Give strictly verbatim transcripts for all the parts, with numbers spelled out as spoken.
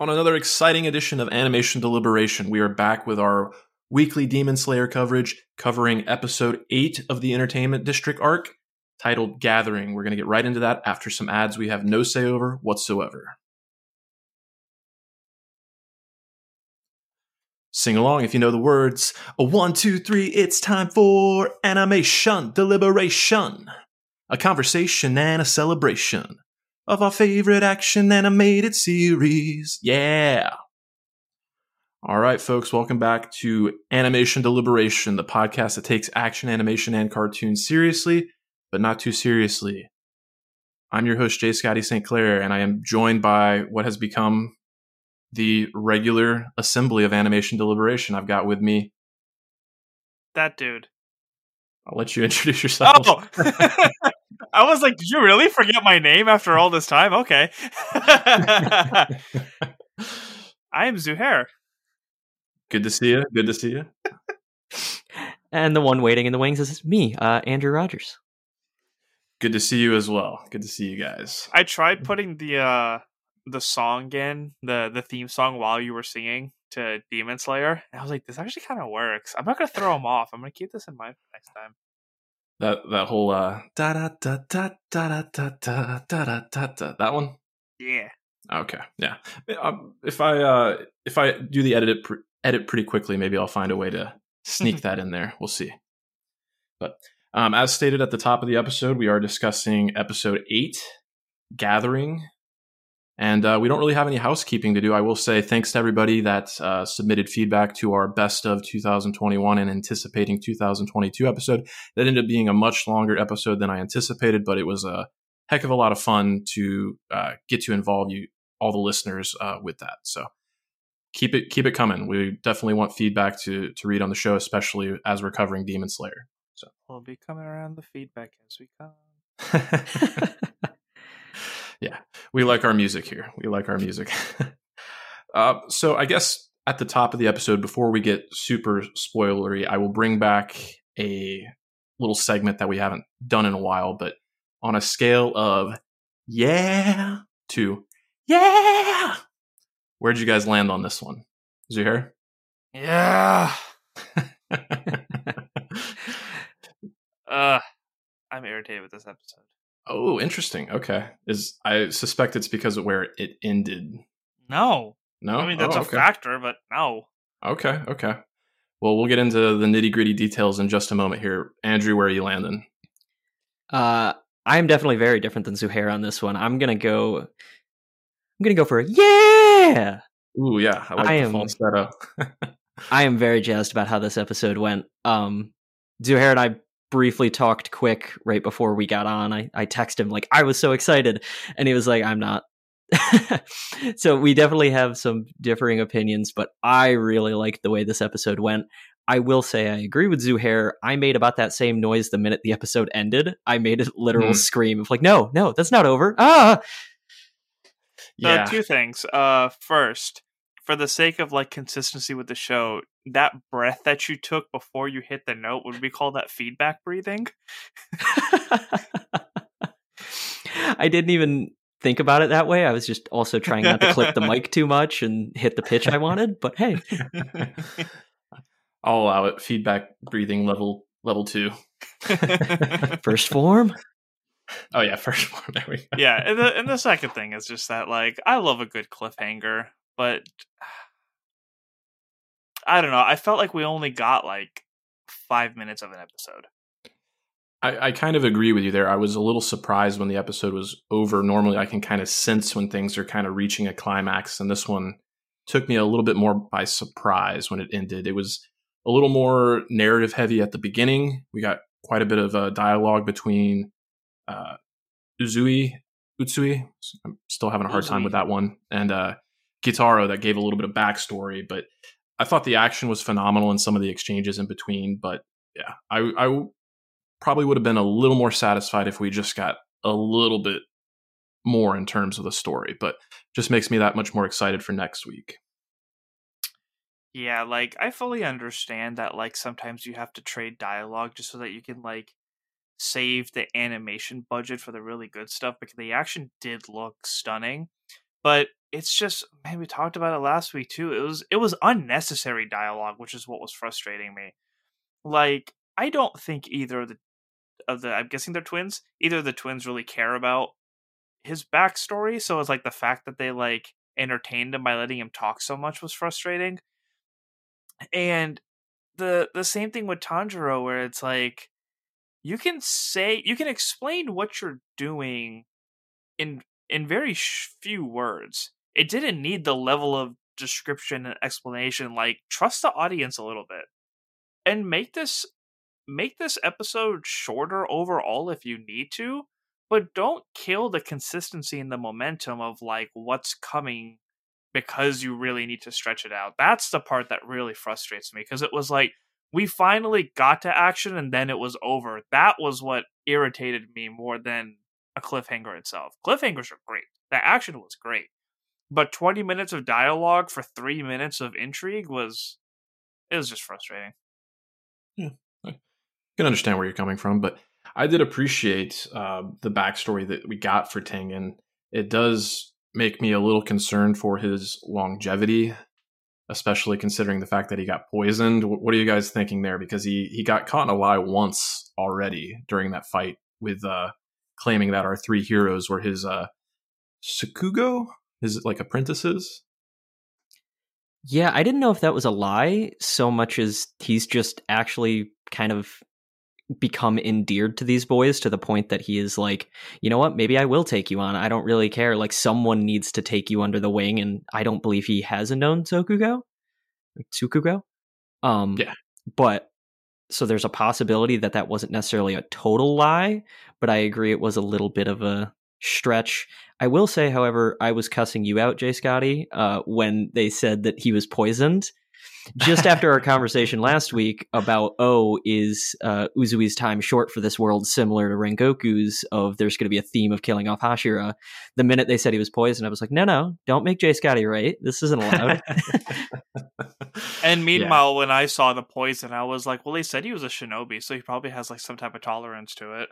On another exciting edition of Animation Deliberation, we are back with our weekly Demon Slayer coverage, covering episode eight of the Entertainment District arc, titled Gathering. We're going to get right into that after some ads we have no say over whatsoever. Sing along if you know the words. A one, two, three, it's time for Animation Deliberation. A conversation and a celebration of our favorite action animated series. Yeah. All right, folks, welcome back to Animation Deliberation, the podcast that takes action, animation, and cartoons seriously, but not too seriously. I'm your host, J. Scotty Saint Clair, and I am joined by what has become the regular assembly of Animation Deliberation. I've got with me... that dude. I'll let you introduce yourself. Oh! I was like, did you really forget my name after all this time? Okay. I am Zuhair. Good to see you. Good to see you. And the one waiting in the wings is me, uh, Andrew Rogers. Good to see you as well. Good to see you guys. I tried putting the uh, the song in, the, the theme song while you were singing to Demon Slayer. And I was like, this actually kind of works. I'm not going to throw them off. I'm going to keep this in mind for next time. That that whole uh da da da da da da da da da da da that one. Yeah. Okay. Yeah. Um, if I uh if I do the edit pre- edit pretty quickly, maybe I'll find a way to sneak that in there. We'll see. But um, as stated at the top of the episode, we are discussing episode eight, Gathering. And uh, we don't really have any housekeeping to do. I will say thanks to everybody that uh, submitted feedback to our best of two thousand twenty-one and anticipating two thousand twenty-two episode. That ended up being a much longer episode than I anticipated, but it was a heck of a lot of fun to uh, get to involve you, all the listeners, uh, with that. So keep it keep it coming. We definitely want feedback to to read on the show, especially as we're covering Demon Slayer. So we'll be coming around the feedback as we come. Yeah, we like our music here. We like our music. uh, so I guess at the top of the episode, before we get super spoilery, I will bring back a little segment that we haven't done in a while, but on a scale of yeah to yeah, where'd you guys land on this one? Zuhair? Yeah. uh, I'm irritated with this episode. Oh, interesting. Okay. Is I suspect it's because of where it ended. No. No? I mean, that's oh, a okay. factor, but no. Okay, okay. Well, we'll get into the nitty-gritty details in just a moment here. Andrew, where are you landing? Uh, I'm definitely very different than Zuhair on this one. I'm gonna go... I'm gonna go for a yeah! Ooh, yeah. I like I the am, falsetto. I am very jazzed about how this episode went. Um, Zuhair and I briefly talked quick right before we got on. I, I texted him like, I was so excited. And he was like, I'm not. So we definitely have some differing opinions, but I really liked the way this episode went. I will say I agree with Zuhair. I made about that same noise the minute the episode ended. I made a literal mm. scream of like, no, no, that's not over. Ah! Yeah. So two things. Uh, first, for the sake of like consistency with the show, that breath that you took before you hit the note, would we call that feedback breathing? I didn't even think about it that way. I was just also trying not to clip the mic too much and hit the pitch I wanted, but hey. I'll allow it. Feedback breathing level level two. First form? Oh yeah, first form. There we go. Yeah, and the, and the second thing is just that, like, I love a good cliffhanger, but I don't know. I felt like we only got like five minutes of an episode. I, I kind of agree with you there. I was a little surprised when the episode was over. Normally I can kind of sense when things are kind of reaching a climax, and this one took me a little bit more by surprise when it ended. It was a little more narrative heavy at the beginning. We got quite a bit of uh, dialogue between uh, Uzui, Utsui, I'm still having a hard Uzui. time with that one, and uh, Gitaro that gave a little bit of backstory, but I thought the action was phenomenal in some of the exchanges in between. But yeah, I, I probably would have been a little more satisfied if we just got a little bit more in terms of the story, but just makes me that much more excited for next week. Yeah, like, I fully understand that, like, sometimes you have to trade dialogue just so that you can, like, save the animation budget for the really good stuff, because the action did look stunning. But it's just, man, we talked about it last week too. It was it was unnecessary dialogue, which is what was frustrating me. Like, I don't think either of the of the I'm guessing they're twins. Either of the twins really care about his backstory, so it's like the fact that they like entertained him by letting him talk so much was frustrating. And the the same thing with Tanjiro, where it's like you can say you can explain what you're doing in in very sh- few words. It didn't need the level of description and explanation. Like, trust the audience a little bit and make this make this episode shorter overall if you need to, but don't kill the consistency and the momentum of like what's coming because you really need to stretch it out. That's the part that really frustrates me, because it was like we finally got to action and then it was over. That was what irritated me more than a cliffhanger itself. Cliffhangers are great. The action was great. But twenty minutes of dialogue for three minutes of intrigue was, it was just frustrating. Yeah, I can understand where you're coming from, but I did appreciate uh, the backstory that we got for Tengen. It does make me a little concerned for his longevity, especially considering the fact that he got poisoned. What are you guys thinking there? Because he, he got caught in a lie once already during that fight with uh, claiming that our three heroes were his uh, Sakugo, his like apprentices. Yeah, I didn't know if that was a lie so much as he's just actually kind of become endeared to these boys to the point that he is like, you know what, maybe I will take you on. I don't really care. Like, someone needs to take you under the wing, and I don't believe he has a known Sokugo. Tsukugo? Um, yeah. But, so there's a possibility that that wasn't necessarily a total lie, but I agree it was a little bit of a stretch. I will say, however, I was cussing you out, Jay Scotty, uh, when they said that he was poisoned. Just after our conversation last week about, oh, is uh, Uzui's time short for this world similar to Rengoku's of there's going to be a theme of killing off Hashira, the minute they said he was poisoned, I was like, no, no, don't make Jay Scotty right. This isn't allowed. And meanwhile, yeah. when I saw the poison, I was like, well, they said he was a shinobi, so he probably has like some type of tolerance to it.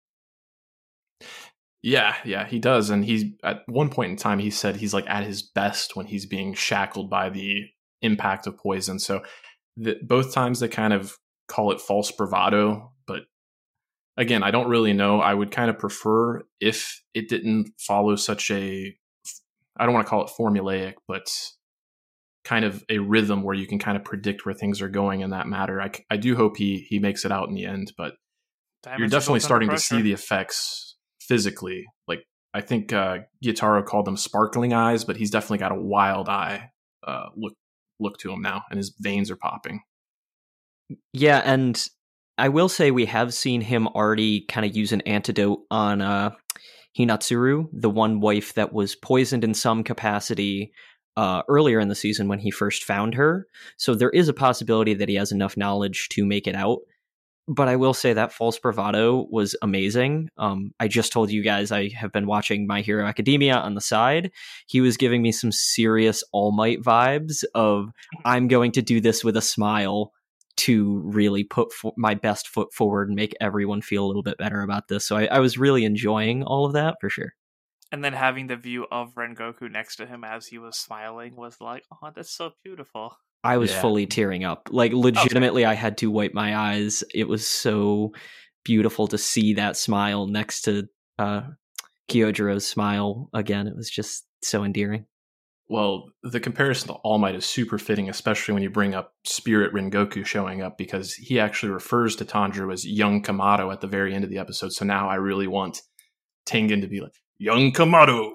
Yeah, yeah, he does. And he's at one point in time, he said he's like at his best when he's being shackled by the impact of poison. So the, both times they kind of call it false bravado, but again, I don't really know. I would kind of prefer if it didn't follow such a, I don't want to call it formulaic, but kind of a rhythm where you can kind of predict where things are going in that matter. I, I do hope he he makes it out in the end, but Diamonds you're definitely starting to see the effects physically. Like, I think uh, Gyutaro called them sparkling eyes, but he's definitely got a wild eye uh, look look to him now, and his veins are popping. Yeah, and I will say we have seen him already kind of use an antidote on uh, Hinatsuru, the one wife that was poisoned in some capacity uh, earlier in the season when he first found her. So there is a possibility that he has enough knowledge to make it out. But I will say that false bravado was amazing. Um, I just told you guys I have been watching My Hero Academia on the side. He was giving me some serious All Might vibes of, I'm going to do this with a smile to really put fo- my best foot forward and make everyone feel a little bit better about this. So I, I was really enjoying all of that for sure. And then having the view of Rengoku next to him as he was smiling was like, oh, that's so beautiful. I was yeah. fully tearing up. Like, legitimately, okay. I had to wipe my eyes. It was so beautiful to see that smile next to uh, Kyojiro's smile again. It was just so endearing. Well, the comparison to All Might is super fitting, especially when you bring up Spirit Rengoku showing up, because he actually refers to Tanjiro as young Kamado at the very end of the episode. So now I really want Tengen to be like, young Kamado!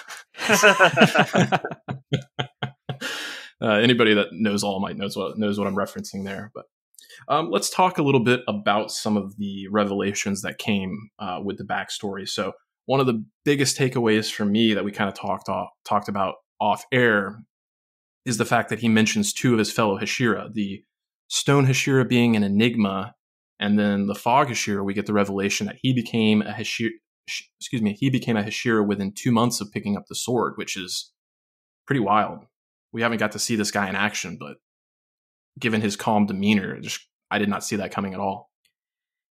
Uh, anybody that knows All Might knows what knows what I'm referencing there. But um, let's talk a little bit about some of the revelations that came uh, with the backstory. So one of the biggest takeaways for me that we kind of talked off, talked about off air is the fact that he mentions two of his fellow Hashira, the Stone Hashira being an enigma, and then the Fog Hashira. We get the revelation that he became a Hashira. Excuse me, he became a Hashira within two months of picking up the sword, which is pretty wild. We haven't got to see this guy in action, but given his calm demeanor, just I did not see that coming at all.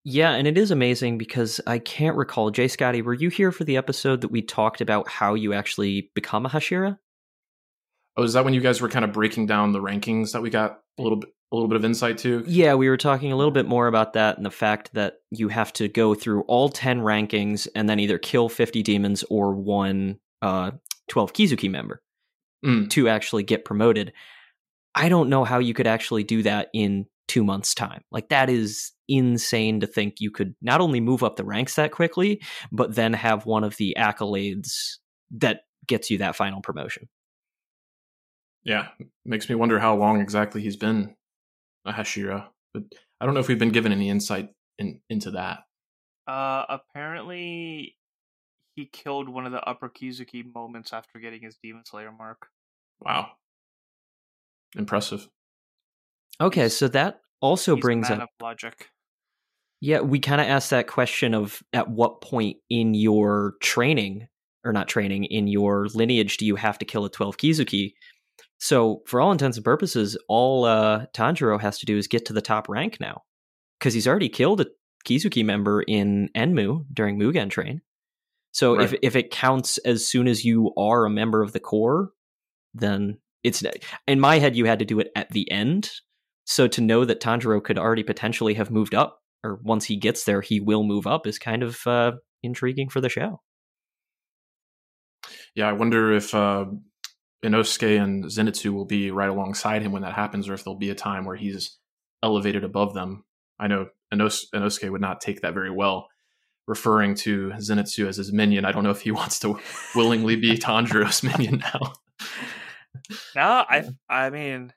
Yeah, and it is amazing because I can't recall. Jay Scotty, were you here for the episode that we talked about how you actually become a Hashira? Oh, is that when you guys were kind of breaking down the rankings that we got a little bit, a little bit of insight to? Yeah, we were talking a little bit more about that and the fact that you have to go through all ten rankings and then either kill fifty demons or one uh, twelve Kizuki member Mm. to actually get promoted. I don't know how you could actually do that in two months' time. Like, that is insane to think you could not only move up the ranks that quickly, but then have one of the accolades that gets you that final promotion. Yeah, makes me wonder how long exactly he's been a Hashira, but I don't know if we've been given any insight in, into that. Uh, apparently, he killed one of the upper Kizuki moments after getting his Demon Slayer mark. Wow. Impressive. Okay, He's- so that also He's brings a man up... of logic. Yeah, we kind of asked that question of at what point in your training, or not training, in your lineage do you have to kill a twelve Kizuki? So, for all intents and purposes, all uh, Tanjiro has to do is get to the top rank now. Because he's already killed a Kizuki member in Enmu during Mugen Train. So, Right. if if it counts as soon as you are a member of the core, then it's... In my head, you had to do it at the end. So, to know that Tanjiro could already potentially have moved up, or once he gets there, he will move up, is kind of uh, intriguing for the show. Yeah, I wonder if uh, Inosuke and Zenitsu will be right alongside him when that happens, or if there'll be a time where he's elevated above them. I know Inos- Inosuke would not take that very well, referring to Zenitsu as his minion. I don't know if he wants to willingly be Tanjiro's minion now. No, I, I mean,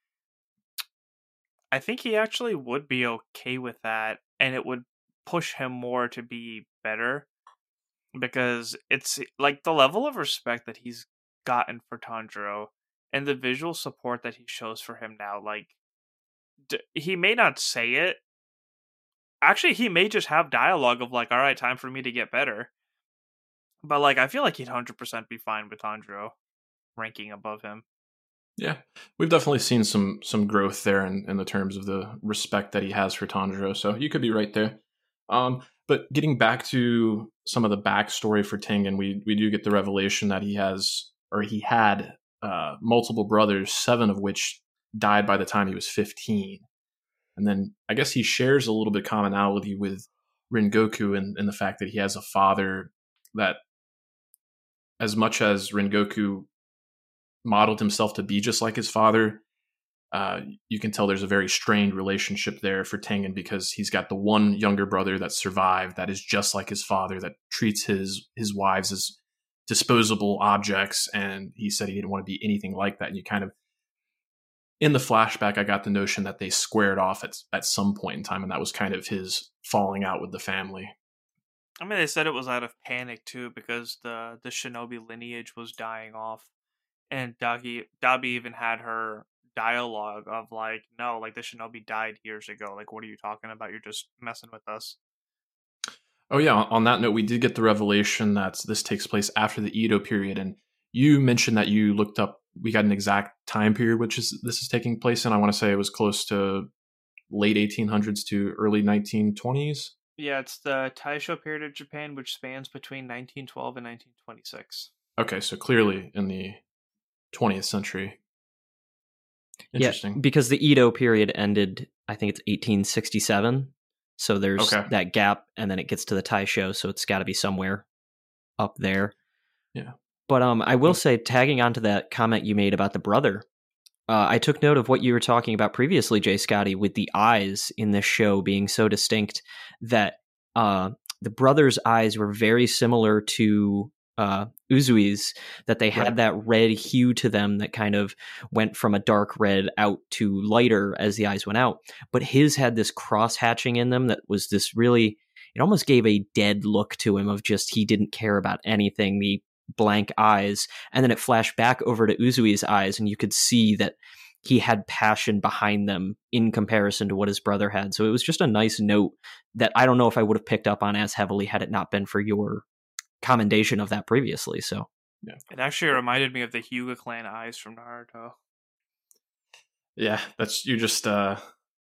I think he actually would be okay with that, and it would push him more to be better, because it's like the level of respect that he's gotten for Tanjiro and the visual support that he shows for him now. Like, d- he may not say it. Actually, he may just have dialogue of like, "All right, time for me to get better." But like, I feel like he'd one hundred percent be fine with Tanjiro ranking above him. Yeah, we've definitely seen some some growth there in, in the terms of the respect that he has for Tanjiro. So you could be right there. Um, but getting back to some of the backstory for Tengen, we we do get the revelation that he has, or he had, uh, multiple brothers, seven of which died by the time he was fifteen. And then I guess he shares a little bit of commonality with Rengoku in, in the fact that he has a father that, as much as Rengoku modeled himself to be just like his father, uh, you can tell there's a very strained relationship there for Tengen, because he's got the one younger brother that survived that is just like his father, that treats his his wives as disposable objects, and he said he didn't want to be anything like that. And you kind of, in the flashback, I got the notion that they squared off at at some point in time, and that was kind of his falling out with the family. I mean, they said it was out of panic too, because the the shinobi lineage was dying off. And Dagi, Dabi even had her dialogue of like, no, like the shinobi died years ago. Like, what are you talking about? You're just messing with us. Oh yeah, on that note, we did get the revelation that this takes place after the Edo period, and you mentioned that you looked up, we got an exact time period which is this is taking place in. I want to say it was close to late eighteen hundreds to early nineteen twenties. Yeah, it's the Taisho period of Japan, which spans between nineteen twelve and nineteen twenty-six. Okay, so clearly in the twentieth century. Interesting. Yeah, because the Edo period ended, I think it's eighteen sixty-seven. So there's Okay. that gap, and then it gets to the Taisho, so it's got to be somewhere up there. Yeah. But um, I will say, tagging onto that comment you made about the brother, uh, I took note of what you were talking about previously, Jay Scotty, with the eyes in this show being so distinct that uh, the brother's eyes were very similar to uh, Uzui's, that they had Right. that red hue to them that kind of went from a dark red out to lighter as the eyes went out. But his had this cross hatching in them that was this really, it almost gave a dead look to him of just he didn't care about anything, the blank eyes. And then it flashed back over to Uzui's eyes, and you could see that he had passion behind them in comparison to what his brother had. So it was just a nice note that I don't know if I would have picked up on as heavily had it not been for your commendation of that previously. So Yeah. It actually reminded me of the Hyuga clan eyes from Naruto. Yeah, that's you just uh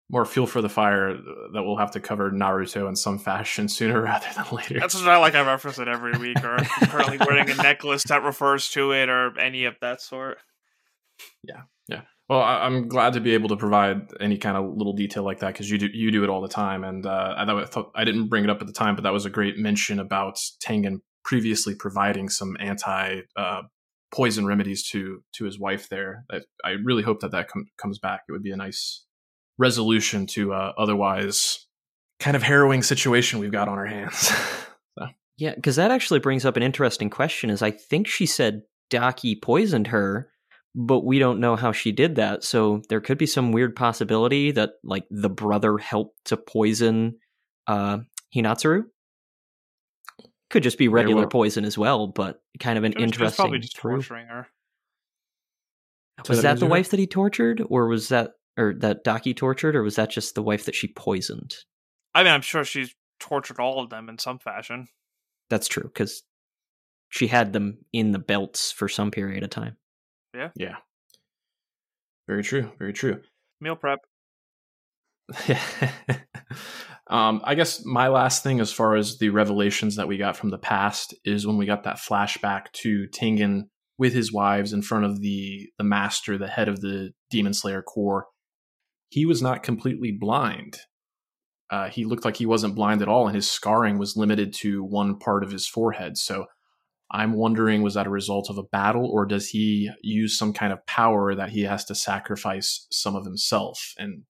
more fuel for the fire that we'll have to cover Naruto in some fashion sooner rather than later. That's not like I reference it every week, or I'm currently wearing a necklace that refers to it, or any of that sort. Yeah, yeah. Well, I, I'm glad to be able to provide any kind of little detail like that, because you do you do it all the time, and uh, I, I thought I didn't bring it up at the time, but that was a great mention about Tengen previously providing some anti uh, poison remedies to to his wife there. I, I really hope that that com- comes back. It would be a nice resolution to uh, otherwise kind of harrowing situation we've got on our hands. So. Yeah, because that actually brings up an interesting question. Is I think she said Daki poisoned her, but we don't know how she did that. So there could be some weird possibility that like the brother helped to poison uh, Hinatsuru. Could just be regular well. poison as well, but kind of an It was, interesting. It was probably just through. torturing her. Was that that again, the Zero? wife that he tortured, or was that or that Daki tortured, or was that just the wife that she poisoned? I mean, I'm sure she's tortured all of them in some fashion. That's true, because she had them in the belts for some period of time. Yeah. Yeah. Very true. Very true. Meal prep. um, I guess my last thing as far as the revelations that we got from the past is when we got that flashback to Tengen with his wives in front of the the master, the head of the Demon Slayer Corps. He was not completely blind. Uh, he looked like he wasn't blind at all, and his scarring was limited to one part of his forehead. So I'm wondering, was that a result of a battle, or does he use some kind of power that he has to sacrifice some of himself? And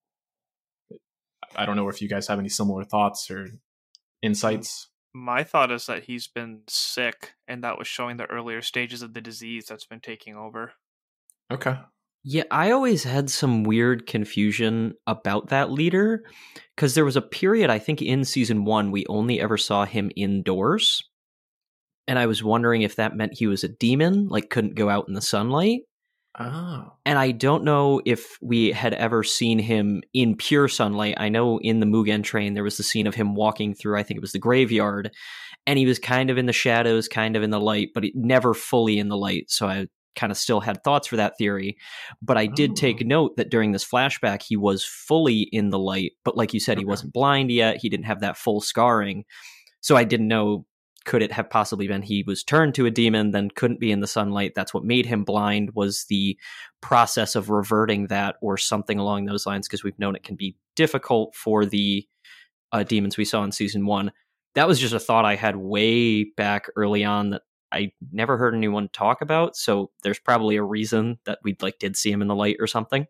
I don't know if you guys have any similar thoughts or insights. My thought is that he's been sick, and that was showing the earlier stages of the disease that's been taking over. Okay. Yeah, I always had some weird confusion about that leader, because there was a period, I think in season one, we only ever saw him indoors. And I was wondering if that meant he was a demon, like couldn't go out in the sunlight. Oh. And I don't know if we had ever seen him in pure sunlight. I know in the Mugen Train, there was the scene of him walking through, I think it was the graveyard, and he was kind of in the shadows, kind of in the light, but it, never fully in the light. So I kind of still had thoughts for that theory. But I did Oh. take note that during this flashback, he was fully in the light. But like you said, he Okay. wasn't blind yet. He didn't have that full scarring. So I didn't know, could it have possibly been he was turned to a demon, then couldn't be in the sunlight? That's what made him blind, was the process of reverting that or something along those lines, because we've known it can be difficult for the uh, demons we saw in season one. That was just a thought I had way back early on that I never heard anyone talk about. So there's probably a reason that we like did see him in the light or something.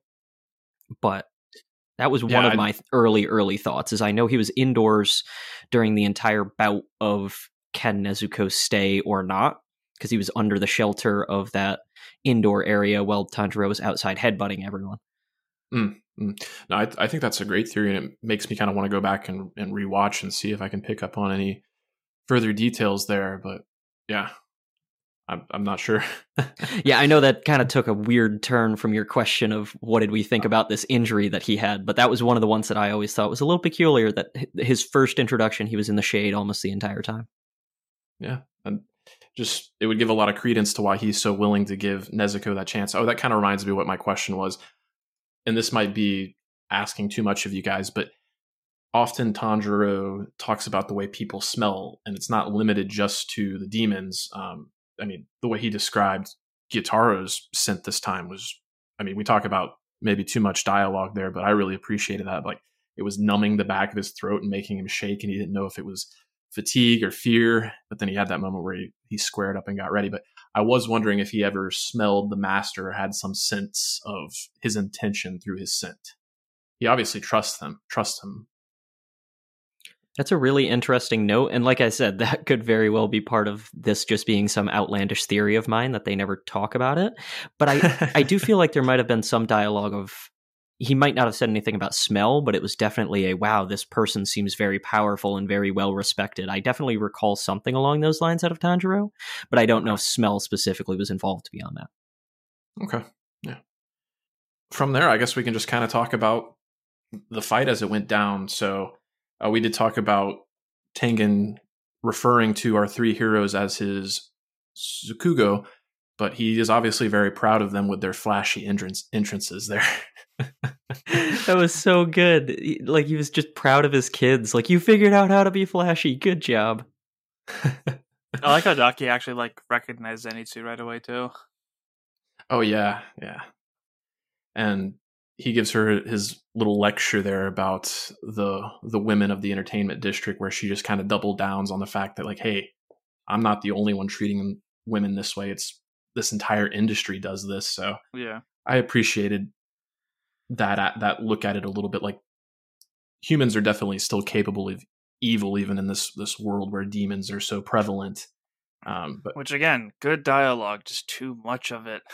But that was Yeah, one of I- my early, early thoughts, is I know he was indoors during the entire bout of Ken Nezuko's stay or not, because he was under the shelter of that indoor area while Tanjiro was outside headbutting everyone. Mm, mm. No, I, I think that's a great theory, and it makes me kind of want to go back and, and rewatch and see if I can pick up on any further details there. But yeah, I'm, I'm not sure. Yeah, I know that kind of took a weird turn from your question of what did we think about this injury that he had, but that was one of the ones that I always thought was a little peculiar, that his first introduction, he was in the shade almost the entire time. Yeah, and just it would give a lot of credence to why he's so willing to give Nezuko that chance. Oh, that kind of reminds me of what my question was, and this might be asking too much of you guys, but often Tanjiro talks about the way people smell, and it's not limited just to the demons. Um, I mean, the way he described Gyutaro's scent this time was, I mean, we talk about maybe too much dialogue there, but I really appreciated that. Like, it was numbing the back of his throat and making him shake, and he didn't know if it was fatigue or fear, but then he had that moment where he, he squared up and got ready. But I was wondering if he ever smelled the master or had some sense of his intention through his scent. He obviously trusts them, trusts him. That's a really interesting note. And like I said, that could very well be part of this just being some outlandish theory of mine that they never talk about it. But I, I do feel like there might have been some dialogue of, he might not have said anything about smell, but it was definitely a, wow, this person seems very powerful and very well respected. I definitely recall something along those lines out of Tanjiro, but I don't know if smell specifically was involved beyond that. Okay. Yeah. From there, I guess we can just kind of talk about the fight as it went down. So uh, we did talk about Tengen referring to our three heroes as his Tsukugo, but he is obviously very proud of them with their flashy entrance entrances there. That was so good. He- Like he was just proud of his kids. Like, you figured out how to be flashy. Good job. I like how Daki actually like recognized Zenitsu right away too. Oh yeah, yeah. And he gives her his little lecture there about the the women of the entertainment district, where she just kind of double downs on the fact that, like, hey, I'm not the only one treating women this way. It's this entire industry does this. So Yeah. I appreciated that that look at it a little bit. Like, humans are definitely still capable of evil, even in this this world where demons are so prevalent. Um, but Which again, good dialogue, just too much of it.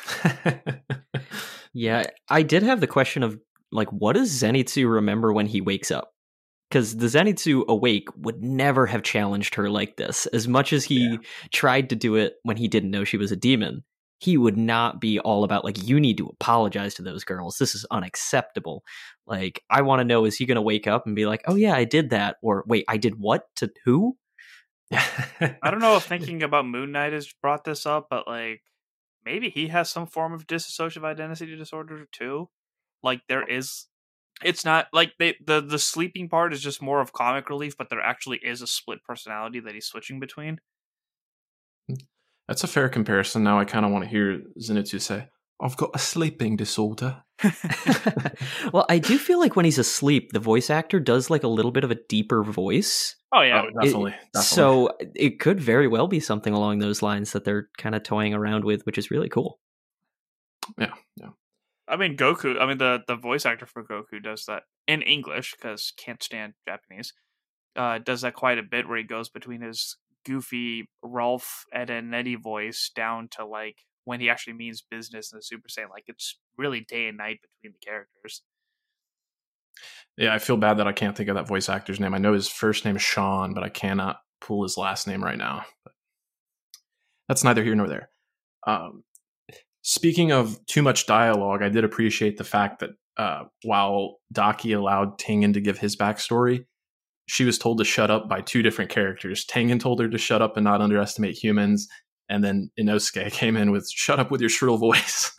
Yeah, I did have the question of, like, what does Zenitsu remember when he wakes up? Because the Zenitsu awake would never have challenged her like this. As much as he Yeah. tried to do it when he didn't know she was a demon, he would not be all about, like, you need to apologize to those girls. This is unacceptable. Like, I want to know, is he going to wake up and be like, oh yeah, I did that? Or, wait, I did what? To who? I don't know if thinking about Moon Knight has brought this up, but like maybe he has some form of dissociative identity disorder too. Like there is, it's not like they the the sleeping part is just more of comic relief, but there actually is a split personality that he's switching between. That's a fair comparison. Now I kind of want to hear Zenitsu say, I've got a sleeping disorder. Well, I do feel like when he's asleep, the voice actor does like a little bit of a deeper voice. Oh yeah, Oh, definitely, It- definitely. So it could very well be something along those lines that they're kind of toying around with, which is really cool. Yeah, yeah. I mean Goku. I mean the the voice actor for Goku does that in English because can't stand Japanese. Uh, does that quite a bit where he goes between his goofy Ralph Ed and Nettie voice down to like when he actually means business in the Super Saiyan. Like it's really day and night between the characters. Yeah, I feel bad that I can't think of that voice actor's name. I know his first name is Sean, but I cannot pull his last name right now. But that's neither here nor there. Um, speaking of too much dialogue, I did appreciate the fact that uh, while Daki allowed Tengen to give his backstory, she was told to shut up by two different characters. Tengen told her to shut up and not underestimate humans, and then Inosuke came in with "shut up with your shrill voice."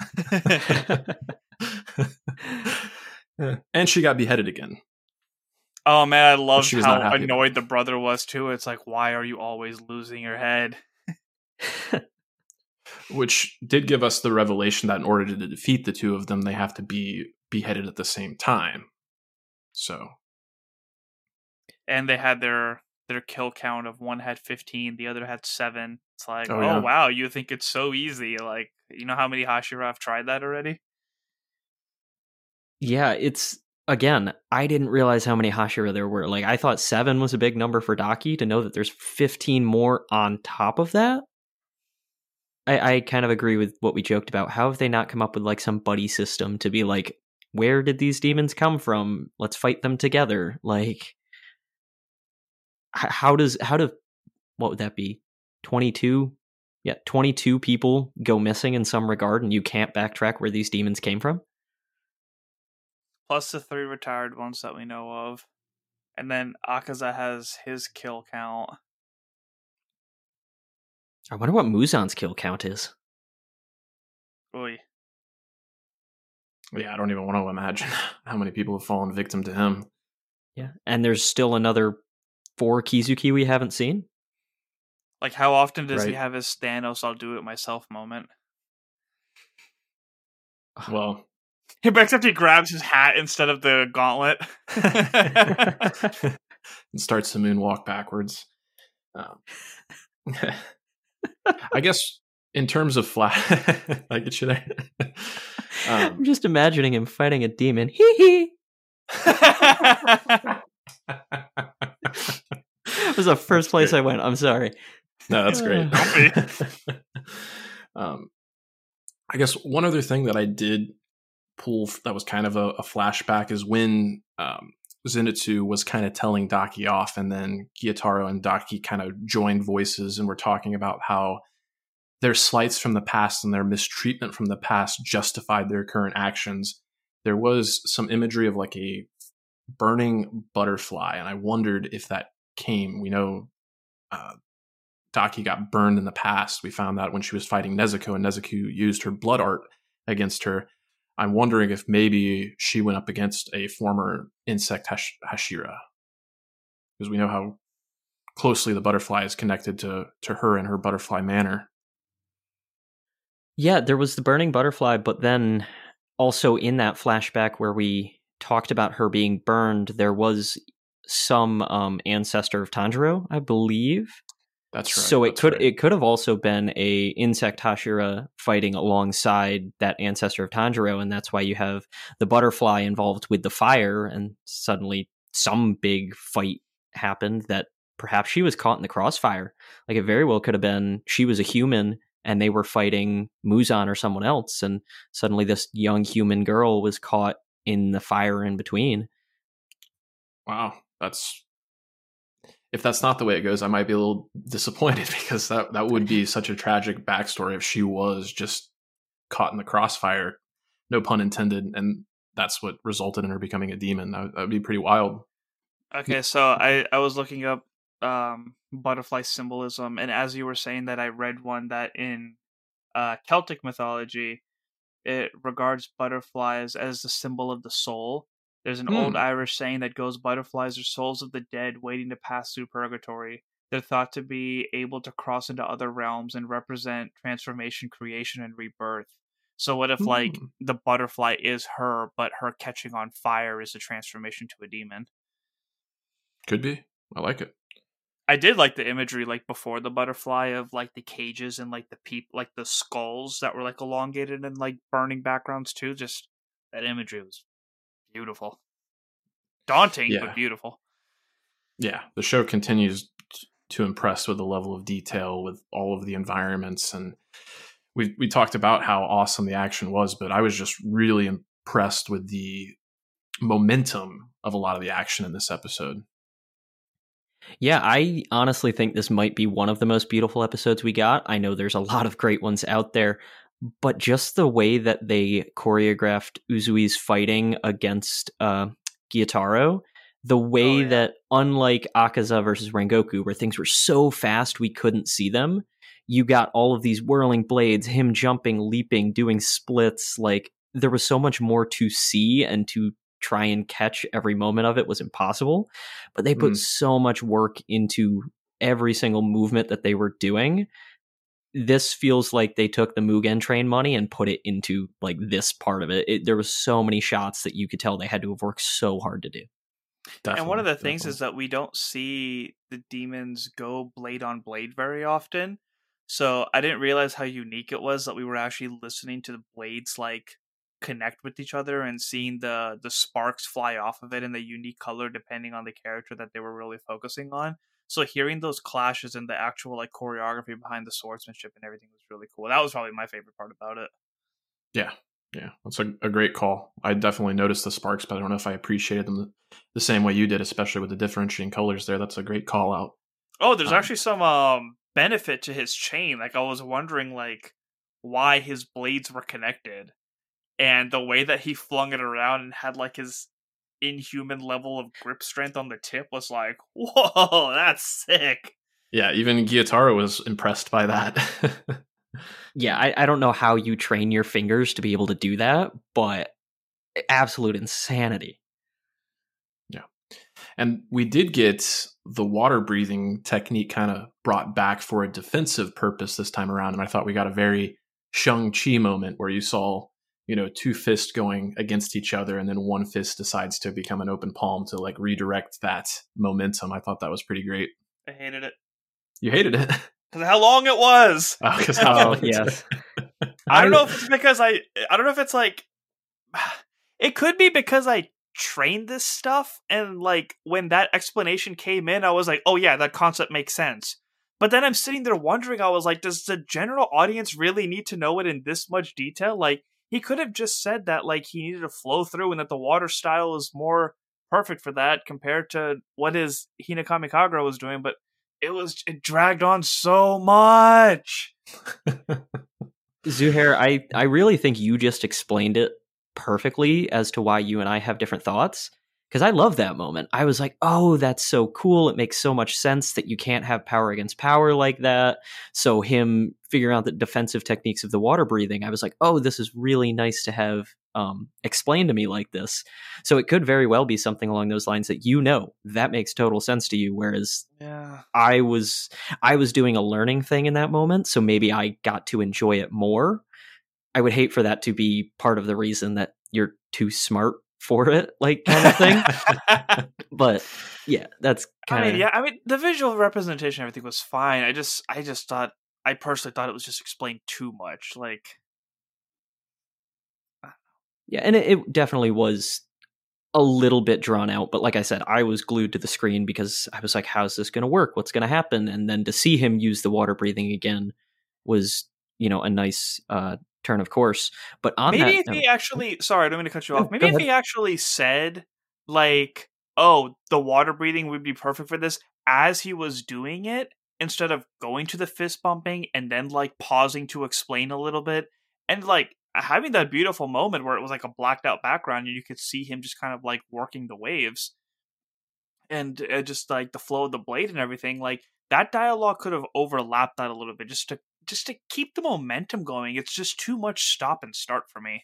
And she got beheaded again. Oh man, I loved she was not how happy about annoyed the brother was too. It's like, why are you always losing your head? Which did give us the revelation that in order to defeat the two of them, they have to be beheaded at the same time. So, And they had their their kill count of one had fifteen, the other had seven. It's like, Oh, oh, yeah. wow, you think it's so easy? Like, you know how many Hashira have tried that already? Yeah, it's again, I didn't realize how many Hashira there were. Like, I thought seven was a big number for Daki. To know that there's fifteen more on top of that, I, I kind of agree with what we joked about. How have they not come up with like some buddy system to be like, where did these demons come from? Let's fight them together. Like, h- how does how do what would that be? twenty-two? Yeah, twenty-two people go missing in some regard, and you can't backtrack where these demons came from. Plus the three retired ones that we know of. And then Akaza has his kill count. I wonder what Muzan's kill count is. Oy. yeah, I don't even want to imagine how many people have fallen victim to him. Yeah, and there's still another four Kizuki we haven't seen. Like, how often does he Right. have his Thanos I'll do it myself moment? Well, Except he grabs his hat instead of the gauntlet. and starts to moonwalk backwards. Um, I guess in terms of flash, I get you there. I'm um, just imagining him fighting a demon. Hee hee. That was the first That's place great. I went. I'm sorry. No, that's great. Don't um, I guess one other thing that I did pull f- that was kind of a, a flashback is when um, Zenitsu was kind of telling Daki off, and then Gyutaro and Daki kind of joined voices and were talking about how their slights from the past and their mistreatment from the past justified their current actions. There was some imagery of like a burning butterfly, and I wondered if that came. We know uh, Daki got burned in the past. We found that when she was fighting Nezuko, and Nezuko used her blood art against her. I'm wondering if maybe she went up against a former insect hash- Hashira, because we know how closely the butterfly is connected to to her and her butterfly manor. Yeah, there was the burning butterfly, but then also in that flashback where we talked about her being burned, there was some um, ancestor of Tanjiro, I believe. That's right. So it that's could right. it could have also been a insect Hashira fighting alongside that ancestor of Tanjiro, and that's why you have the butterfly involved with the fire, and suddenly some big fight happened that perhaps she was caught in the crossfire. Like it very well could have been she was a human and they were fighting Muzan or someone else, and suddenly this young human girl was caught in the fire in between. Wow, that's if that's not the way it goes, I might be a little disappointed, because that that would be such a tragic backstory if she was just caught in the crossfire, no pun intended, and that's what resulted in her becoming a demon. That would, that would be pretty wild. Okay, so I, I was looking up um, butterfly symbolism, and as you were saying that, I read one that in uh, Celtic mythology, it regards butterflies as the symbol of the soul. There's an Hmm. old Irish saying that goes, butterflies are souls of the dead waiting to pass through purgatory. They're thought to be able to cross into other realms and represent transformation, creation, and rebirth. So what if, like, Hmm. the butterfly is her, but her catching on fire is a transformation to a demon? Could be. I like it. I did like the imagery, like, before the butterfly of, like, the cages and, like, the peep, like, the skulls that were, like, elongated and, like, burning backgrounds, too. Just, that imagery was beautiful. Daunting, Yeah. but beautiful. Yeah, the show continues t- to impress with the level of detail, with all of the environments, and we we talked about how awesome the action was, but I was just really impressed with the momentum of a lot of the action in this episode. Yeah, I honestly think this might be one of the most beautiful episodes we got. I know there's a lot of great ones out there, but just the way that they choreographed Uzui's fighting against uh, Gyutaro, the way Oh, yeah. that, unlike Akaza versus Rengoku, where things were so fast we couldn't see them, you got all of these whirling blades, him jumping, leaping, doing splits. Like, there was so much more to see, and to try and catch every moment of it was impossible. But they put Mm. so much work into every single movement that they were doing. This feels like they took the Mugen Train money and put it into, like, this part of it. it. There was so many shots that you could tell they had to have worked so hard to do. Definitely, and one of the things definitely. is that we don't see the demons go blade on blade very often. So I didn't realize how unique it was that we were actually listening to the blades, like, connect with each other and seeing the the sparks fly off of it in the unique color depending on the character that they were really focusing on. So hearing those clashes and the actual, like, choreography behind the swordsmanship and everything was really cool. That was probably my favorite part about it. Yeah, yeah, that's a, a great call. I definitely noticed the sparks, but I don't know if I appreciated them the, the same way you did, especially with the differentiating colors there. That's a great call out. Oh, there's Um, actually some um benefit to his chain. Like, I was wondering, like, why his blades were connected, and the way that he flung it around and had, like, his inhuman level of grip strength on the tip was like, whoa, that's sick. Yeah, even Gyutaro was impressed by that. Yeah, I, I don't know how you train your fingers to be able to do that, but absolute insanity. And we did get the water breathing technique kind of brought back for a defensive purpose this time around. And I thought we got a very Shang-Chi moment where you saw, you know, two fists going against each other, and then one fist decides to become an open palm to, like, redirect that momentum. I thought that was pretty great. I hated it. You hated it. Because of how long it was. Oh, 'cause Oh, how- yes. I don't know if it's because I I don't know if it's like it could be because I trained this stuff, and, like, when that explanation came in, I was like, oh yeah, that concept makes sense. But then I'm sitting there wondering, I was like, does the general audience really need to know it in this much detail? Like, he could have just said that, like, he needed to flow through and that the water style is more perfect for that compared to what his Hinakami Kagura was doing, but it was it dragged on so much. Zuhair, I, I really think you just explained it perfectly as to why you and I have different thoughts. Because I love that moment. I was like, oh, that's so cool. It makes so much sense that you can't have power against power like that. So him figuring out the defensive techniques of the water breathing, I was like, oh, this is really nice to have um, explained to me like this. So it could very well be something along those lines that, you know, that makes total sense to you. Whereas Yeah. I was, I was doing a learning thing in that moment. So maybe I got to enjoy it more. I would hate for that to be part of the reason that you're too smart for it, like, kind of thing. But yeah, that's kind I of, mean, yeah, I mean, the visual representation, everything was fine. I just, I just thought, I personally thought it was just explained too much. Like, yeah, and it, it definitely was a little bit drawn out. But like I said, I was glued to the screen because I was like, how's this going to work? What's going to happen? And then to see him use the water breathing again was, you know, a nice uh, turn of course. But on maybe that if note, he actually, sorry, I don't mean to cut you No, off. Maybe go if ahead. he actually said, like, oh, the water breathing would be perfect for this as he was doing it, instead of going to the fist bumping and then, like, pausing to explain a little bit, and, like, having that beautiful moment where it was like a blacked out background and you could see him just kind of like working the waves and uh, just like the flow of the blade and everything, like that dialogue could have overlapped that a little bit just to just to keep the momentum going. It's just too much stop and start for me.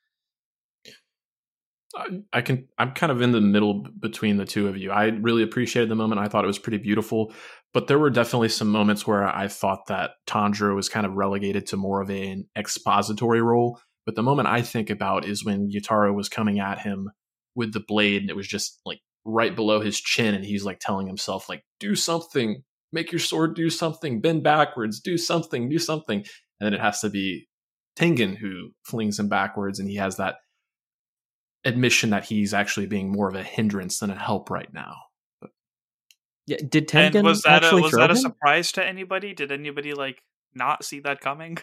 I, I can. I'm kind of in the middle b- between the two of you. I really appreciated the moment. I thought it was pretty beautiful, but there were definitely some moments where I thought that Tanjiro was kind of relegated to more of a, an expository role. But the moment I think about is when Yutaro was coming at him with the blade, and it was just like right below his chin, and he's like telling himself, like, "Do something, make your sword do something, bend backwards, do something, do something," and then it has to be Tengen who flings him backwards, and he has that admission that he's actually being more of a hindrance than a help right now. But yeah, did And Tengen was that a, actually was throw that a him? surprise to anybody? Did anybody like not see that coming?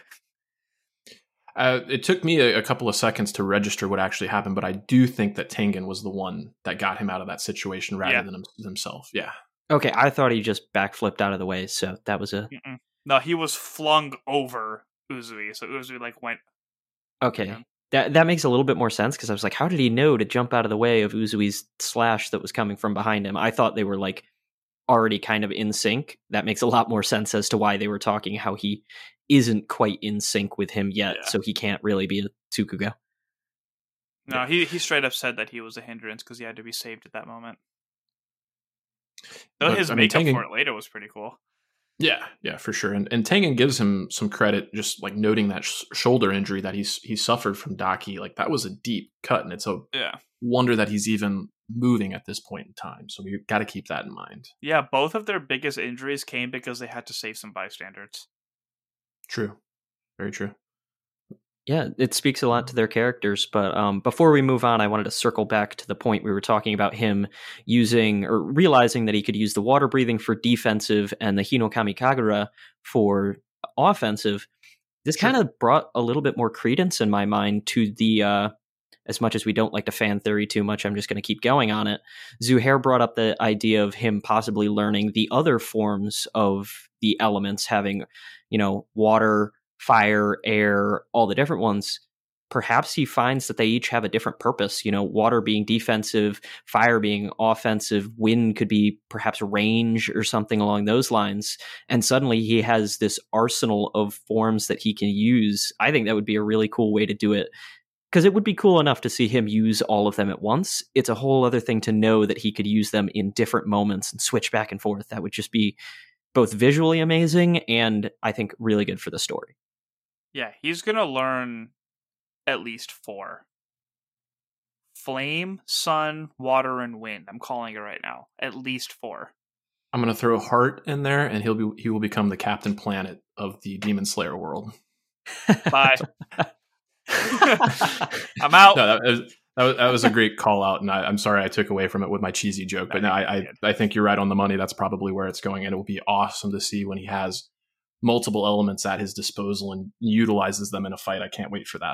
uh, it took me a, a couple of seconds to register what actually happened, but I do think that Tengen was the one that got him out of that situation rather Yeah. than him, himself. Yeah. Okay, I thought he just backflipped out of the way, so that was a Mm-mm. No, he was flung over Uzui, so Uzui like went. okay. Yeah. That that makes a little bit more sense because I was like, how did he know to jump out of the way of Uzui's slash that was coming from behind him? I thought they were like already kind of in sync. That makes a lot more sense as to why they were talking how he isn't quite in sync with him yet, Yeah. so he can't really be a Tsukuga. No, he he straight up said that he was a hindrance because he had to be saved at that moment. Though But, his I mean, makeup Tengen- for it later was pretty cool. Yeah, yeah, for sure. And and Tengen gives him some credit, just like noting that sh- shoulder injury that he's he suffered from Daki. Like that was a deep cut, and it's a Yeah. wonder that he's even moving at this point in time. So we got to keep that in mind. Yeah, both of their biggest injuries came because they had to save some bystanders. True, very true. Yeah, it speaks a lot to their characters. But um, before we move on, I wanted to circle back to the point we were talking about him using or realizing that he could use the water breathing for defensive and the Hinokami Kagura for offensive. This Sure. kind of brought a little bit more credence in my mind to the, uh, as much as we don't like to fan theory too much, I'm just going to keep going on it. Zuhair brought up the idea of him possibly learning the other forms of the elements, having, you know, water, fire, air, all the different ones. Perhaps he finds that they each have a different purpose, you know, water being defensive, fire being offensive, wind could be perhaps range or something along those lines. And suddenly he has this arsenal of forms that he can use. I think that would be a really cool way to do it, because it would be cool enough to see him use all of them at once. It's a whole other thing to know that he could use them in different moments and switch back and forth. That would just be both visually amazing and I think really good for the story. Yeah, he's gonna learn at least four. Flame, sun, water, and wind. I'm calling it right now. At least four. I'm gonna throw Heart in there, and he'll be he will become the Captain Planet of the Demon Slayer world. Bye. I'm out. No, that was, that was that was a great call out, and I, I'm sorry I took away from it with my cheesy joke, but no, I, I I think you're right on the money. That's probably where it's going, and it will be awesome to see when he has multiple elements at his disposal and utilizes them in a fight. I can't wait for that.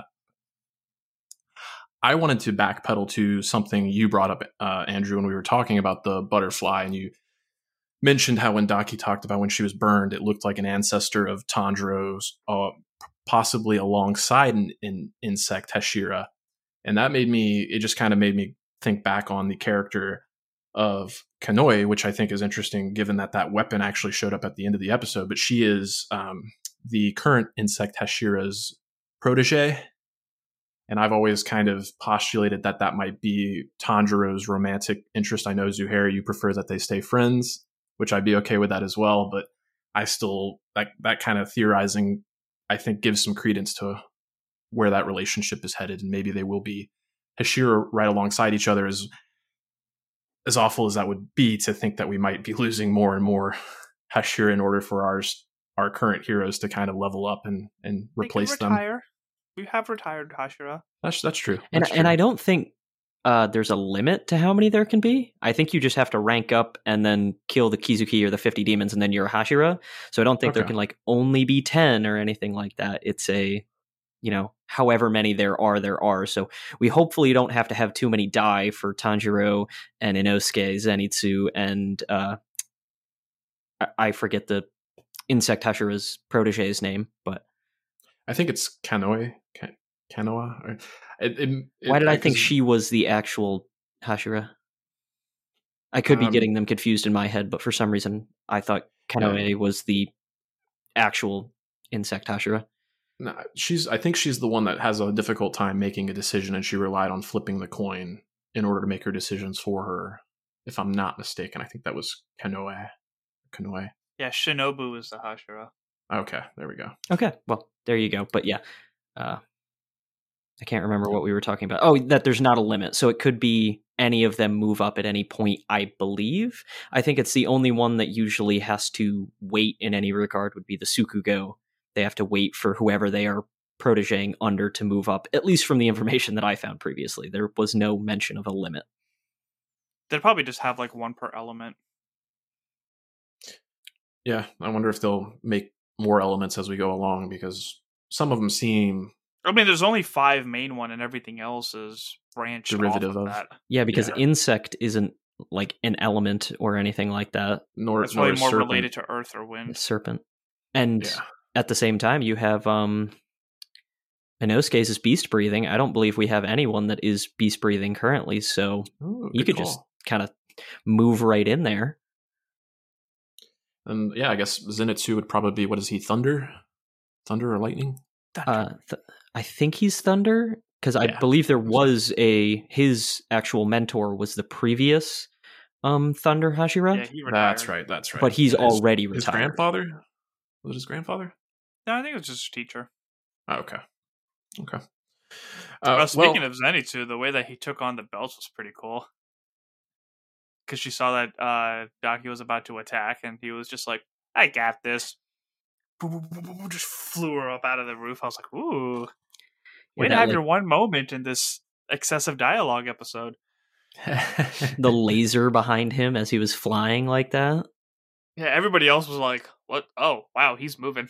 I wanted to backpedal to something you brought up, uh, Andrew, when we were talking about the butterfly, and you mentioned how when Daki talked about when she was burned, it looked like an ancestor of Tanjiro's, uh, possibly alongside an, an insect, Hashira. And that made me, it just kind of made me think back on the character of Kanoi, which I think is interesting given that that weapon actually showed up at the end of the episode. But she is um, the current insect Hashira's protege. And I've always kind of postulated that that might be Tanjiro's romantic interest. I know, Zuhair, you prefer that they stay friends, which I'd be okay with that as well. But I still, that, that kind of theorizing, I think, gives some credence to where that relationship is headed. And maybe they will be Hashira right alongside each other. As, as awful as that would be to think that we might be losing more and more Hashira in order for ours, our current heroes to kind of level up and, and replace them. Retire. We have retired Hashira. That's that's true. And That's true. and I don't think uh, there's a limit to how many there can be. I think you just have to rank up and then kill the Kizuki or the fifty demons, and then you're a Hashira. So I don't think Okay. there can like only be ten or anything like that. It's a, you know, however many there are, there are. So we hopefully don't have to have too many die for Tanjiro and Inosuke, Zenitsu, and uh, I, I forget the insect Hashira's protege's name, but I think it's Kanoe. Ka- Kanoa. Or, it, it, it, why did I think because- she was the actual Hashira? I could be Um, getting them confused in my head, but for some reason I thought Kanoe was the actual insect Hashira. No, she's. I think she's the one that has a difficult time making a decision, and she relied on flipping the coin in order to make her decisions for her. If I'm not mistaken, I think that was Kanoe. Kanoe. Yeah, Shinobu is the Hashira. Okay, there we go. Okay, well, there you go. But yeah, uh, I can't remember what we were talking about. Oh, that there's not a limit. So it could be any of them move up at any point, I believe. I think it's the only one that usually has to wait in any regard would be the Sukugo. They have to wait for whoever they are protegeing under to move up, at least from the information that I found previously. There was no mention of a limit. They'd probably just have like one per element. Yeah, I wonder if they'll make more elements as we go along, because some of them seem I mean, there's only five main one, and everything else is branched Derivative off of, of. that. Yeah, because Yeah. insect isn't like an element or anything like that. nor It's nor probably a more serpent. related to earth or A wind. serpent. And Yeah. at the same time, you have um, Inosuke's is beast breathing. I don't believe we have anyone that is beast breathing currently, so Ooh, you good could just call. kind of move right in there. And yeah, I guess Zenitsu would probably be, what is he, Thunder? Thunder or Lightning? Uh, th- I think he's Thunder because I Yeah. believe there was a his actual mentor was the previous um Thunder Hashira, Yeah, he retired. That's right, that's right. but he's Yeah, his- already His retired. grandfather? Was it his grandfather? No, I think it was just a teacher. Oh, okay. Okay. Uh, Uh, speaking well, of Zenitsu, the way that he took on the belts was pretty cool. Because she saw that uh, Daki was about to attack, and he was just like, I got this. Boop, boop, boop, boop, boop, just flew her up out of the roof. I was like, ooh. Way Yeah, to that, have like- your one moment in this excessive dialogue episode. the laser behind him as he was flying like that. Yeah, everybody else was like, what? Oh, wow, he's moving.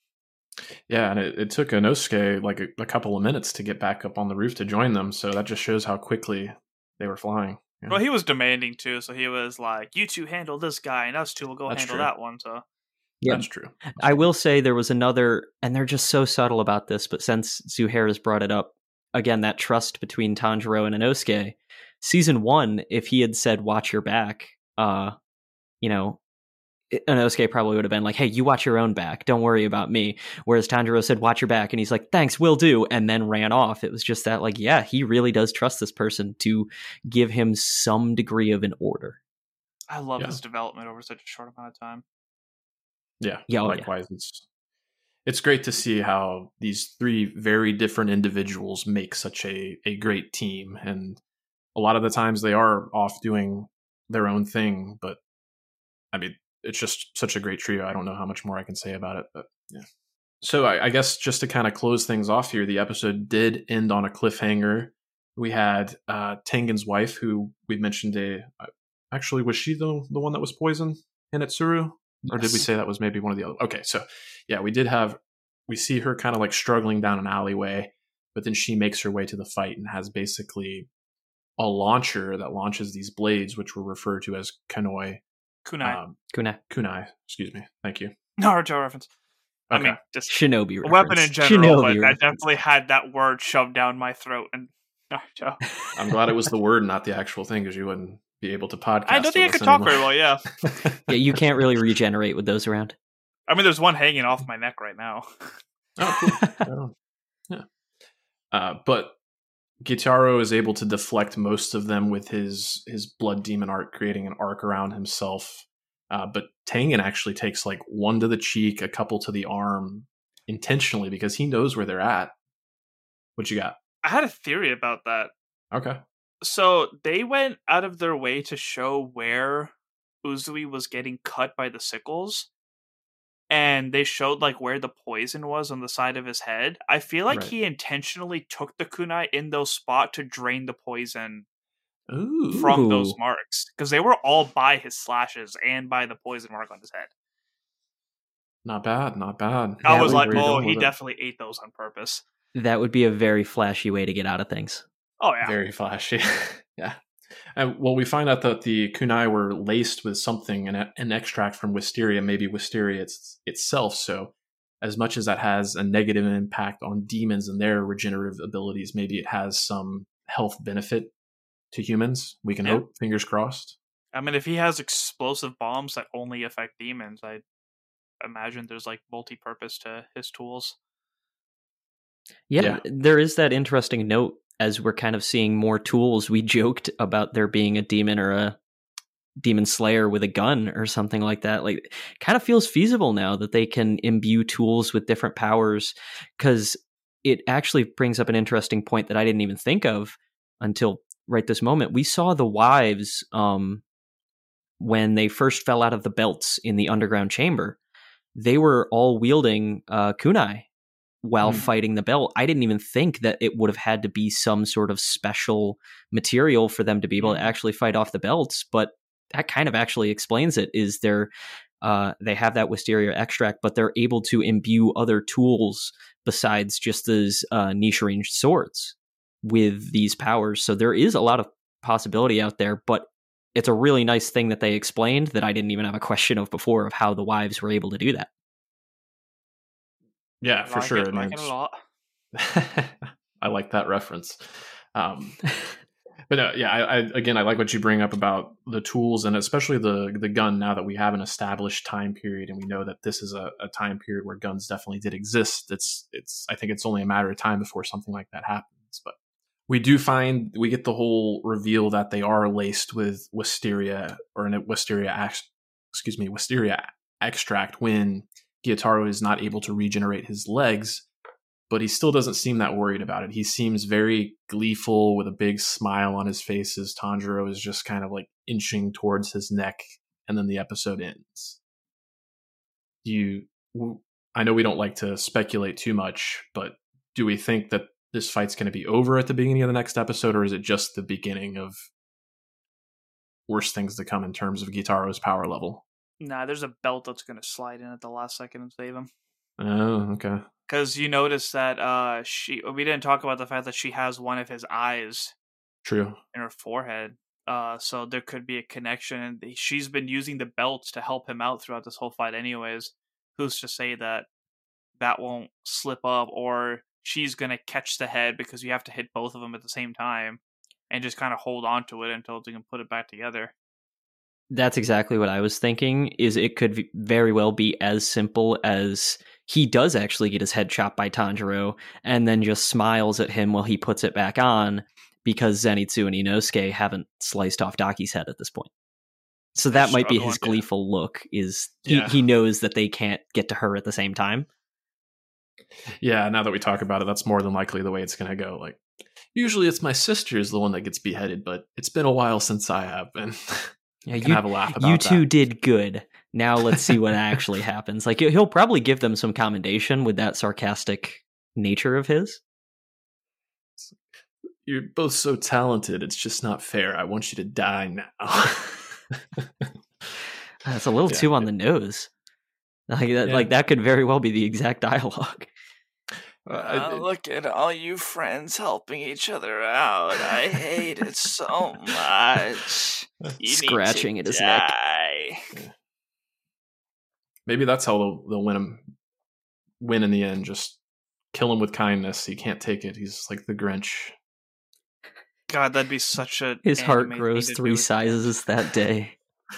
yeah, and it, it took Inosuke like a, a couple of minutes to get back up on the roof to join them, so that just shows how quickly they were flying. Yeah. Well, he was demanding too, so he was like, you two handle this guy, and us two will go That's handle true. that one. So Yeah, That's true. That's I true. will say there was another, and they're just so subtle about this, but since Zuhair has brought it up, again, that trust between Tanjiro and Inosuke, season one, if he had said, watch your back, uh, you know, Inosuke probably would have been like, hey, you watch your own back, don't worry about me. Whereas Tanjiro said, watch your back, and he's like, thanks, will do, and then ran off. It was just that, like, yeah, he really does trust this person to give him some degree of an order. I love Yeah. his development over such a short amount of time. Yeah, Yeah, oh, yeah. likewise. It's it's great to see how these three very different individuals make such a, a great team. And a lot of the times they are off doing their own thing, but I mean, it's just such a great trio. I don't know how much more I can say about it, but yeah. So I, I guess just to kind of close things off here, the episode did end on a cliffhanger. We had uh, Tengen's wife, who we mentioned a, actually, was she the, the one that was poisoned in Itsuru? Or did we Yes. say that was maybe one of the other? Okay, so yeah, we did have, we see her kind of like struggling down an alleyway, but then she makes her way to the fight and has basically a launcher that launches these blades, which were referred to as kanoi. Kunai. Um, Kunai. kunai, excuse me. Thank you. Naruto reference. I Okay. mean, just Shinobi a weapon in reference. general, Shinobi but I reference. definitely had that word shoved down my throat. And Naruto. I'm glad it was the word, not the actual thing, because you wouldn't be able to podcast. I don't think I with could us talk anymore. very well, yeah. Yeah, you can't really regenerate with those around. I mean, there's one hanging off my neck right now. Oh, cool. Right on. Yeah. Uh, but Gyutaro is able to deflect most of them with his his blood demon art, creating an arc around himself. Uh, but Tengen actually takes like one to the cheek, a couple to the arm, intentionally because he knows where they're at. What you got? I had a theory about that. Okay. So they went out of their way to show where Uzui was getting cut by the sickles, and they showed like where the poison was on the side of his head. I feel like Right. he intentionally took the kunai in those spots to drain the poison Ooh. from those marks, because they were all by his slashes and by the poison mark on his head. Not bad, not bad. I That was would like, Where you oh, going he with it? definitely ate those on purpose. That would be a very flashy way to get out of things. Oh yeah. Very flashy. Yeah. And, well, we find out that the kunai were laced with something, an, an extract from wisteria, maybe wisteria it's, itself. So, as much as that has a negative impact on demons and their regenerative abilities, maybe it has some health benefit to humans. We can Yeah. hope. Fingers crossed. I mean, if he has explosive bombs that only affect demons, I imagine there's like multi-purpose to his tools. Yeah, Yeah. there is that interesting note as we're kind of seeing more tools. We joked about there being a demon or a demon slayer with a gun or something like that. Like, kind of feels feasible now that they can imbue tools with different powers, because it actually brings up an interesting point that I didn't even think of until right this moment. We saw the wives um, when they first fell out of the belts in the underground chamber. They were all wielding uh, kunai while Hmm. fighting the belt. I didn't even think that it would have had to be some sort of special material for them to be able to actually fight off the belts, but that kind of actually explains it. Is they're uh, they have that wisteria extract, but they're able to imbue other tools besides just those uh, niche ranged swords with these powers. So there is a lot of possibility out there, but it's a really nice thing that they explained that I didn't even have a question of before, of how the wives were able to do that. Yeah, I for like sure. It, I mean, like it a it's- lot. I like that reference. Um, but no, yeah, I, I again, I like what you bring up about the tools and especially the the gun. Now that we have an established time period and we know that this is a, a time period where guns definitely did exist, it's it's. I think it's only a matter of time before something like that happens. But we do find we get the whole reveal that they are laced with wisteria or an wisteria, ex- excuse me, wisteria extract when Gyutaro is not able to regenerate his legs. But he still doesn't seem that worried about it. He seems very gleeful with a big smile on his face as Tanjiro is just kind of like inching towards his neck, and then the episode ends. Do you? I know we don't like to speculate too much, but do we think that this fight's going to be over at the beginning of the next episode, or is it just the beginning of worse things to come in terms of Gyutaro's power level? Nah, there's a belt that's going to slide in at the last second and save him. Oh, okay. Because you notice that uh, she, we didn't talk about the fact that she has one of his eyes True. in her forehead. Uh, so there could be a connection. And she's been using the belts to help him out throughout this whole fight anyways. Who's to say that that won't slip up, or she's going to catch the head, because you have to hit both of them at the same time and just kind of hold on to it until they can put it back together. That's exactly what I was thinking. Is it could v- very well be as simple as he does actually get his head chopped by Tanjiro and then just smiles at him while he puts it back on, because Zenitsu and Inosuke haven't sliced off Daki's head at this point. So that might be his Struggling, yeah. gleeful look, is he, Yeah. he knows that they can't get to her at the same time. Yeah, now that we talk about it, that's more than likely the way it's going to go. Like, usually it's my sister's the one that gets beheaded, but it's been a while since I have been. Yeah, Can you, have a laugh about you two that. did good. Now let's see what actually happens. Like, he'll probably give them some commendation with that sarcastic nature of his. You're both so talented. It's just not fair. I want you to die now. That's a little Yeah. too on the nose. Like that, Yeah. like that could very well be the exact dialogue. Uh, I- Oh, look at all you friends helping each other out. I hate it so much. You Scratching need at to his neck. die. maybe that's how they'll, they'll win him. Win in the end. Just kill him with kindness. He can't take it. He's like the Grinch. God, that'd be such a. His heart anime grows thing to three do. sizes that day.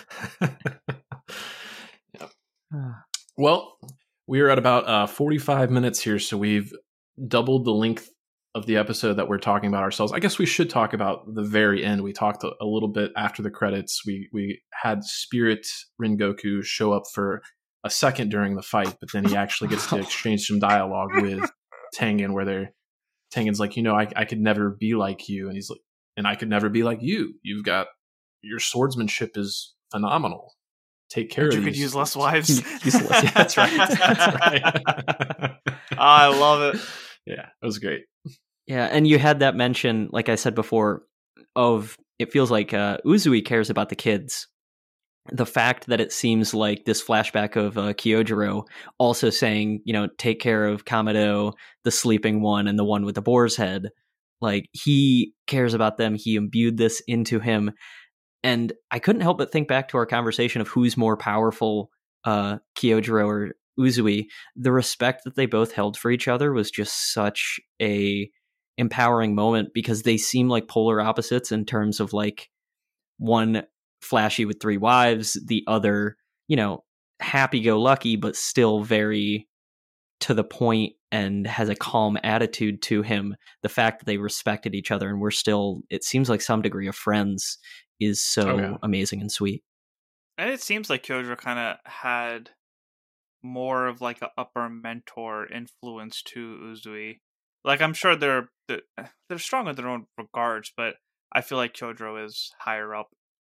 Yep. Well, we are at about uh, forty-five minutes here, so we've doubled the length of the episode that we're talking about ourselves, I guess we should talk about the very end. We talked a, a little bit after the credits. We we had Spirit Rengoku show up for a second during the fight, but then he actually gets to exchange some dialogue with Tengen, where they're Tengen's like, you know, I I could never be like you, and he's like, and I could never be like you. You've got your swordsmanship is phenomenal. Take care and of you these. could use less wives. Use less, yeah, that's right. That's right. I love it. Yeah, it was great. Yeah, and you had that mention, like I said before, of it feels like uh, Uzui cares about the kids. The fact that it seems like this flashback of uh, Kyojuro also saying, you know, take care of Kamado, the sleeping one, and the one with the boar's head. Like, he cares about them. He imbued this into him. And I couldn't help but think back to our conversation of who's more powerful, uh, Kyojuro or Uzui. The respect that they both held for each other was just such a empowering moment, because they seem like polar opposites in terms of, like, one flashy with three wives, the other, you know, happy-go-lucky, but still very to the point and has a calm attitude to him. The fact that they respected each other and were still, it seems like, some degree of friends is so Oh, yeah. amazing and sweet. And it seems like Kyojuro kind of had more of like a upper mentor influence to Uzui. Like, I'm sure they're they're, they're strong in their own regards, but I feel like Kyojuro is higher up.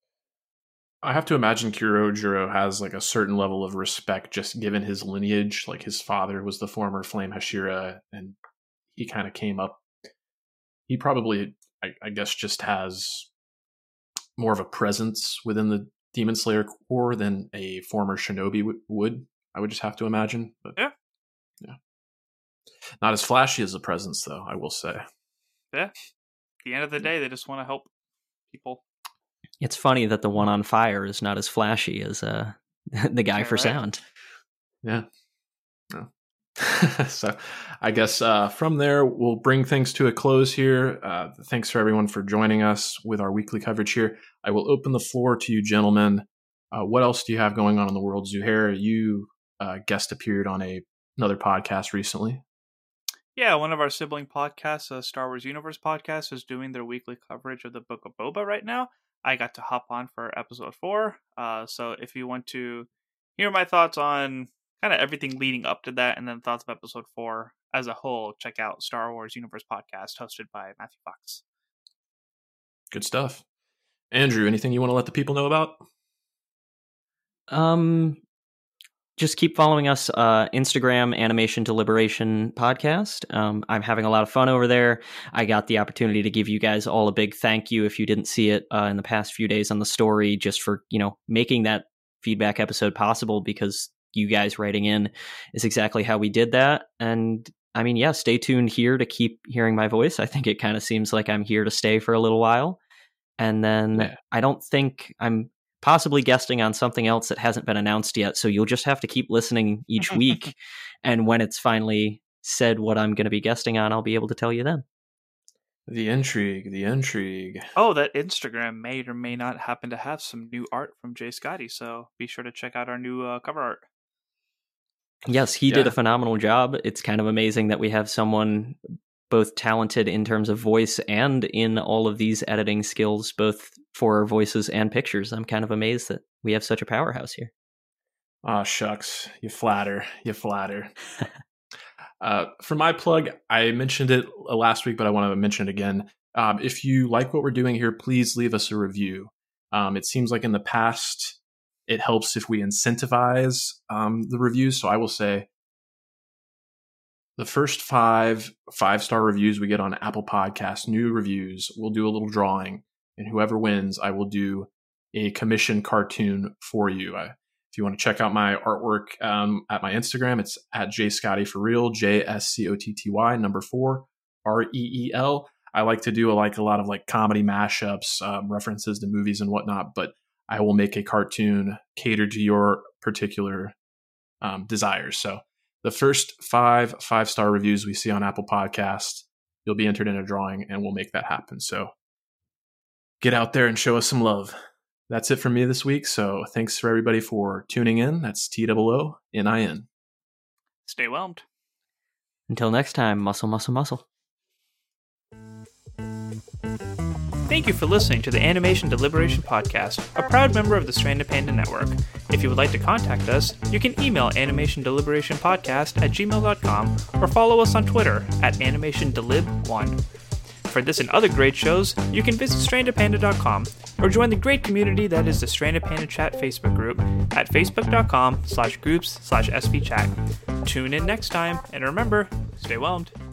I have to imagine Kyojuro has like a certain level of respect just given his lineage. Like, his father was the former Flame Hashira, and he kind of came up. He probably, I, I guess, just has more of a presence within the Demon Slayer Corps than a former shinobi w- would. I would just have to imagine. But Yeah. Yeah. Not as flashy as a presence, though, I will say. Yeah. At the end of the day, they just want to help people. It's funny that the one on fire is not as flashy as uh, the guy Yeah, for right. sound. Yeah. No. So I guess uh, from there, we'll bring things to a close here. Uh, thanks for everyone for joining us with our weekly coverage here. I will open the floor to you, gentlemen. Uh, what else do you have going on in the world? Zuhair, you uh, guest appeared on a another podcast recently. Yeah, one of our sibling podcasts, uh, Star Wars Universe Podcast, is doing their weekly coverage of the Book of Boba right now. I got to hop on for episode four. Uh, so if you want to hear my thoughts on kind of everything leading up to that, and then thoughts of episode four as a whole, check out Star Wars Universe Podcast, hosted by Matthew Fox. Good stuff. Andrew, anything you want to let the people know about? Um, just keep following us, uh, Instagram, Animation to Liberation Podcast. Um, I'm having a lot of fun over there. I got the opportunity to give you guys all a big thank you if you didn't see it uh, in the past few days on the story, just for, you know, making that feedback episode possible, because you guys writing in is exactly how we did that. And I mean, yeah, stay tuned here to keep hearing my voice. I think it kind of seems like I'm here to stay for a little while. And then Yeah. I don't think I'm possibly guesting on something else that hasn't been announced yet. So you'll just have to keep listening each week. And when it's finally said what I'm going to be guesting on, I'll be able to tell you then. The intrigue, the intrigue. Oh, that Instagram may or may not happen to have some new art from Jay Scotty, so be sure to check out our new uh, cover art. Yes, he did Yeah. a phenomenal job. It's kind of amazing that we have someone both talented in terms of voice and in all of these editing skills, both for voices and pictures. I'm kind of amazed that we have such a powerhouse here. Ah, shucks. You flatter. You flatter. uh, for my plug, I mentioned it last week, but I want to mention it again. Um, if you like what we're doing here, please leave us a review. Um, it seems like in the past, it helps if we incentivize um, the reviews. So I will say the first five five-star reviews we get on Apple Podcasts, new reviews, we'll do a little drawing. And whoever wins, I will do a commission cartoon for you. I, if you want to check out my artwork um, at my Instagram, it's at jscotty for real, J S C O T T Y, number four, R E E L. I like to do a, like a lot of like comedy mashups, um, references to movies and whatnot, but I will make a cartoon catered to your particular um, desires. So the first five five-star reviews we see on Apple Podcasts, you'll be entered in a drawing, and we'll make that happen. So get out there and show us some love. That's it from me this week. So thanks for everybody for tuning in. That's T O O N I N. Stay whelmed. Until next time, muscle, muscle, muscle. Thank you for listening to the Animation Deliberation Podcast, a proud member of the Stranded Panda Network. If you would like to contact us, you can email animationdeliberationpodcast at gmail dot com or follow us on Twitter at animationdelib one. For this and other great shows, you can visit stranded panda dot com or join the great community that is the Stranded Panda Chat Facebook group at facebook dot com slash groups slash S P chat. Tune in next time, and remember, stay whelmed.